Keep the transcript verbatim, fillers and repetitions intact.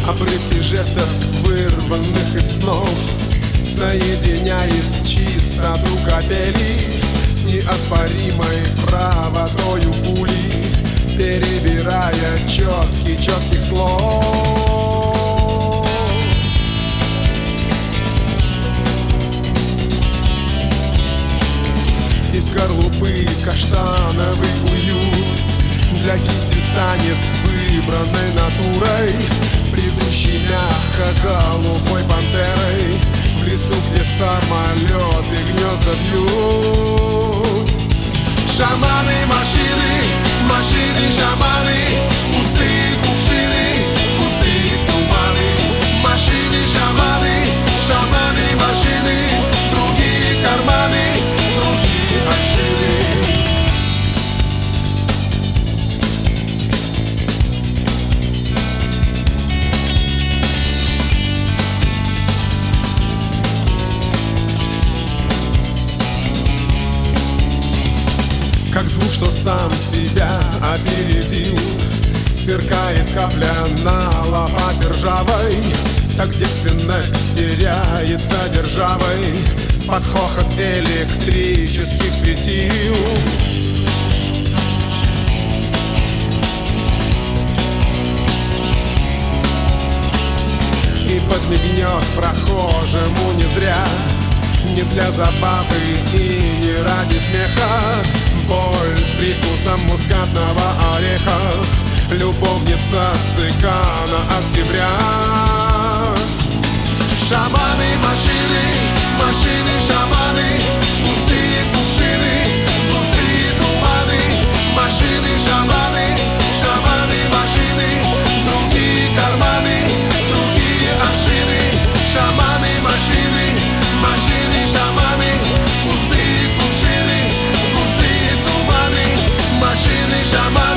Обрывки жестов, вырванных из снов, соединяет чистоту капели с неоспоримой правотою пули, перебирая четки четких слов. Из скорлупы каштановый уют для кисти станет выбранной натурой, придущей мягко голубой пантерой в лесу, где самолеты гнезда бьют. Шаманы, машины, машины, шаманы, пустые кувшины, пустые туманы. Машины, шаманы, шаманы, машины, другие карманы, другие машины. Как звук, что сам себя опередил, сверкает капля на лопате ржавой, так девственность теряется державой под хохот электрических светил. И подмигнет прохожему не зря, не для забавы и не ради смеха. Боль с привкусом мускатного ореха, любовница цыгана октября. Шаманы, машины, машины, шаманы, пустые кувшины, пустые туманы. Машины, шаманы, шаманы, машины, другие карманы, другие аршины. Шаманы, машины, машины, шаманы, пустые кувшины, пустые туманы. Машины, шаманы.